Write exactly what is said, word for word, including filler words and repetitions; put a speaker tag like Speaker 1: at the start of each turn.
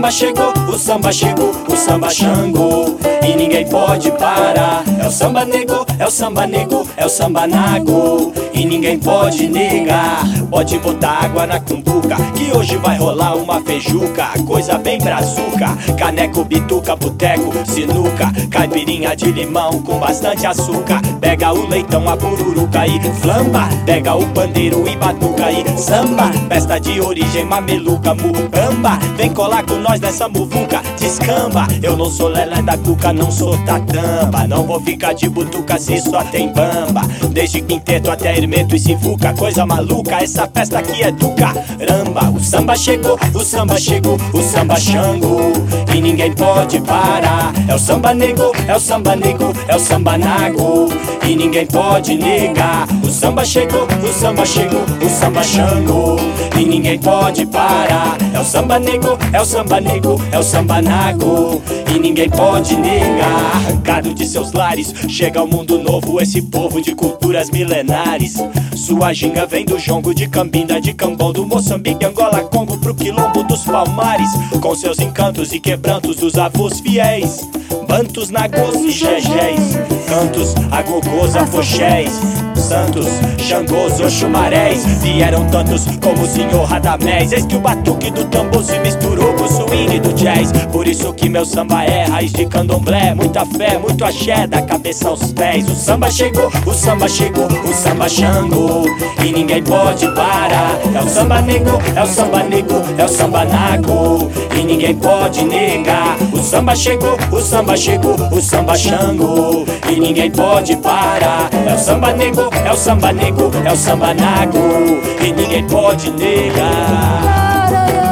Speaker 1: samba chegou, o samba chegou, o samba Xangô, e ninguém pode parar. É o samba nego, é o samba nego, é o samba nago, e ninguém pode negar. Pode botar água na cumbuca, que hoje vai rolar uma feijuca. Coisa bem brazuca, caneco, bituca, boteco, sinuca, caipirinha de limão com bastante açúcar. Pega o leitão, a pururuca e flamba, pega o pandeiro e batuca e samba. Festa de origem mameluca, mucamba, vem colar com nós nessa muvuca, descamba. Eu não sou lelé da cuca, não sou tatamba, não vou ficar de butuca se só tem bamba. Desde quinteto até hermeto e sivuca, coisa maluca, essa festa aqui é do caramba. O samba chegou, o samba chegou, o samba Xangô, e ninguém pode parar. É o samba nego, é o samba nego, é o samba nago, e ninguém pode negar. O samba chegou, o samba chegou, o samba Xangô, e ninguém pode parar. É o samba nego, é o samba nego, é o samba nago, e ninguém pode negar. Arrancado de seus lares, chega ao mundo novo esse povo de culturas milenares. Sua ginga vem do jongo, de Cambinda, de Cambão, do Moçambique, Angola, Congo, pro quilombo dos Palmares, com seus encantos e quebrantos dos avós fiéis, bantos, nagôs e jejéis, cantos, agogôs, afoxés, santos, xangôs, oxumarés, vieram tantos como o senhor Radamés. Eis que o batuque do tambor se misturou com o swing do jazz. Por isso que meu samba é raiz de candomblé, muita fé, muito axé, da cabeça aos pés. O samba chegou, o samba chegou, o samba Xangô, e ninguém pode parar. É o samba nego, é o samba nego, é o samba nago, e ninguém pode negar. O samba chegou, o samba chegou, o samba Xangô, e ninguém pode parar. É o samba nego, é o samba nego, é o samba nago, e ninguém pode negar.